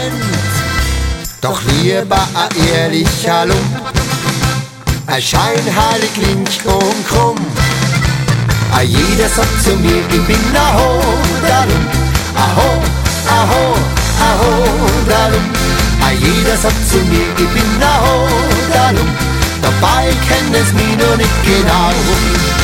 Doch lieber ein ehrlicher Lump, ein scheinheilig links und krumm. Jeder sagt zu mir, ich bin ein Hodalump, aho, aho, aho, Hodalump. Jeder sagt zu mir, ich bin ein Hodalump, dabei kennt es mich noch nicht genau.